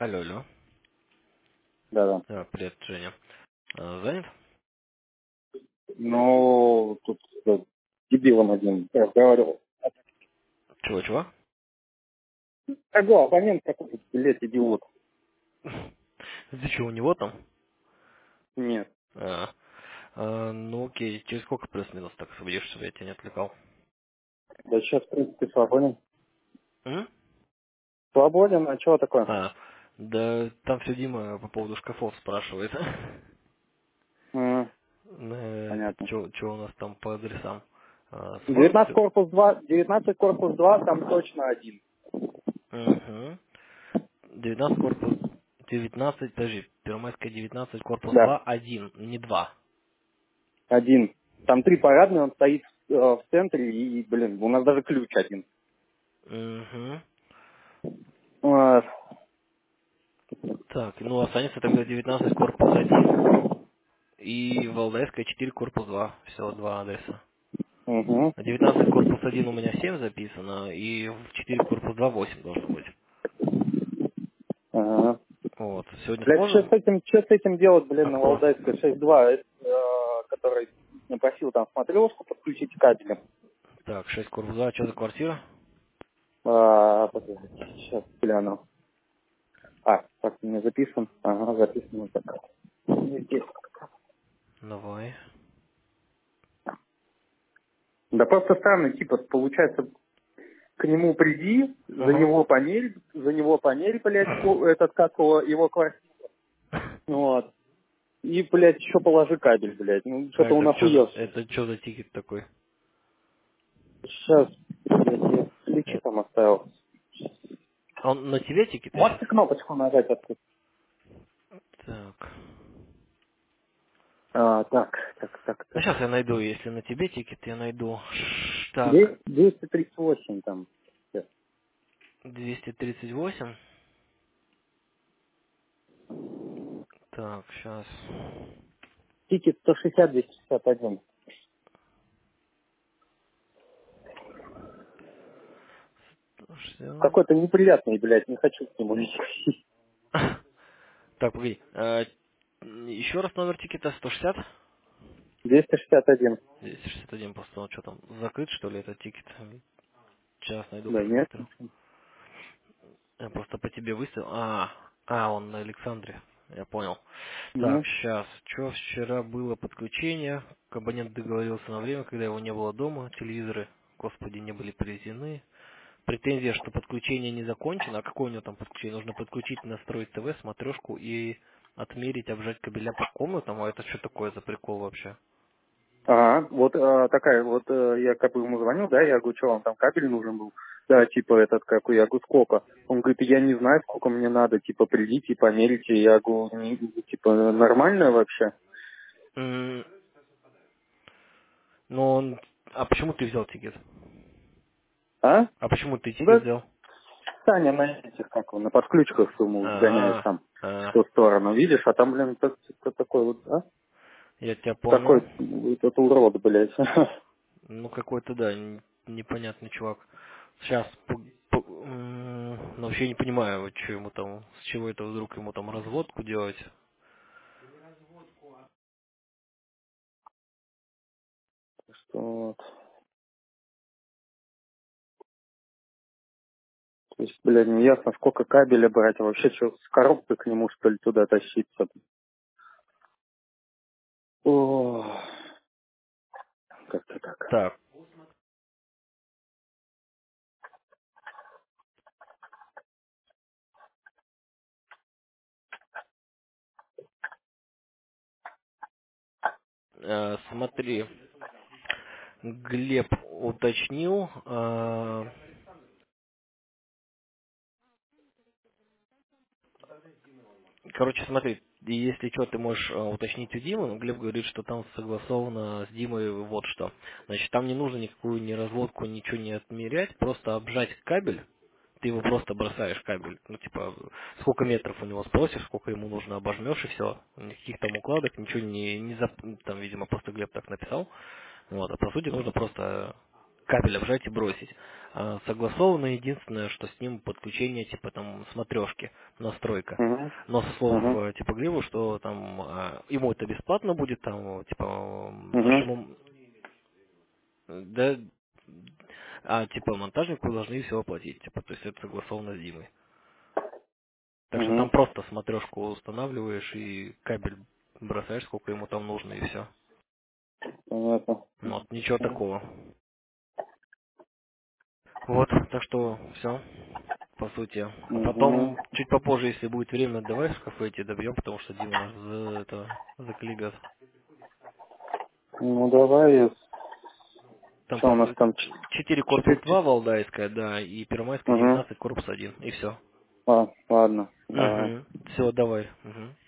Алло, алло. Да-да. Привет, Женя. Занят? Ну, тут дебилом один разговаривал. Чего-чего? Абонент какой-то, блядь, идиот. Ты что, у него там? Нет. Ну окей, через сколько плюс-минус так освободишься, чтобы я тебя не отвлекал? Да сейчас, в принципе, свободен. М? Свободен, а чего такое? Да там все Дима по поводу шкафов спрашивает. М, Понятно. Что у нас там по адресам? Сможем 19 все? корпус 2, 19 корпус 2, там точно один. Угу. 19 корпус... 19, подожди, Первомайская 19, корпус Да, 2, 1, не 2. один. Там 3 парадные, он стоит в центре, и, блин, у нас даже ключ один. Угу. Вот. Так, ну останется тогда 19 корпус 1 и Валдайская 4 корпус 2. Всего два адреса. Угу. 19 корпус 1 у меня 7 записано, и в 4 корпус 2 8 должно быть. Ага. Вот. Сегодня Блядь, сможем? что с этим делать, блин, А на кто? Валдайской 6.2, который не просил там смотрешку подключить кабелем. Так, 6 корпус 2, что за квартира? Подожди, сейчас гляну. Так, у меня записан. Ага, записан вот так. Здесь. Давай. Да просто странно, типа, получается, к нему приди, Угу. за него панель, блядь, этот, как его квартира. Вот. И, блядь, еще положи кабель, блядь. Ну, А что-то он охуел. это что за тикет такой? Сейчас, блядь, я ключи Э, там оставил. Он на тебе тикет сейчас? Можете кнопочку нажать открыть? Так. Ну Так. сейчас я найду, если на тебе тикет, я найду. Так, 238 там. Сейчас. 238. Так, сейчас. Тикет 160-261. Что? Какой-то неприятный, блядь, не хочу к нему лезть. Так, погоди. Еще раз номер тикета 160? 261. 261, просто он что там, закрыт, что ли, этот тикет? Сейчас найду, Да нет. посмотрю. Я просто по тебе выставил. Он на Александре. Я понял. Так, Угу. сейчас. Что вчера было подключение? Абонент договорился на время, когда его не было дома. Телевизоры, господи, не были привезены. Претензия, что подключение не закончено. А какое у него там подключение? Нужно подключить, настроить ТВ, смотрешку и отмерить, обжать кабеля по комнатам. А это что такое за прикол вообще? Ага, вот такая, вот я как бы ему звонил, да, я говорю, что вам там кабель нужен был? Да, типа этот какой, я говорю, сколько? Он говорит, я не знаю, сколько мне надо, типа, придите, померите. Я говорю, типа, нормально вообще? М, Ну, а почему ты взял тикет? А? А почему ты тикет Да, взял? Таня на этих, как он, на подключках сумму гоняет А, там в а, ту сторону, видишь, а там, блин, такой вот, я тебя понял. такой вот этот урод, блядь. Ну, какой-то, да, непонятный чувак. Сейчас, вообще не понимаю, вот что ему там, с чего это вдруг ему там разводку делать. Что вот. То есть, блядь, не ясно, сколько кабеля брать, а вообще что, с коробкой к нему, что ли, туда тащиться? О, как-то так. Так, смотри, Глеб уточнил, короче, смотри, если что, ты можешь уточнить у Димы, но Глеб говорит, что там согласовано с Димой вот что. Значит, там не нужно никакую ни разводку, ничего не отмерять, просто обжать кабель, ты его просто бросаешь кабель, ну типа, сколько метров у него спросишь, сколько ему нужно, обожмешь и все. Никаких там укладок, ничего там, видимо, просто Глеб так написал. Вот, а по сути нужно просто кабель обжать и бросить. Согласовано единственное, что с ним подключение типа там смотрешки, настройка. Угу. Но со слов Угу. типа Гриву, что там ему это бесплатно будет, там типа Угу. нашему да, типа монтажнику вы должны все оплатить, типа, то есть это согласовано с Димой. Так что там Угу. просто смотрешку устанавливаешь и кабель бросаешь, сколько ему там нужно, и все. Понятно. Вот, ничего такого. Вот, так что все, по сути. А Угу. потом, чуть попозже, если будет время, давай в кафе эти добьем, потому что Дима наш заколебет. Ну давай, Там что у нас там? 4 корпус 2 Четыре. Валдайская, да, и Первомайская Угу. 19 корпус 1, и все. Ладно, давай. Угу. Все, давай. Угу.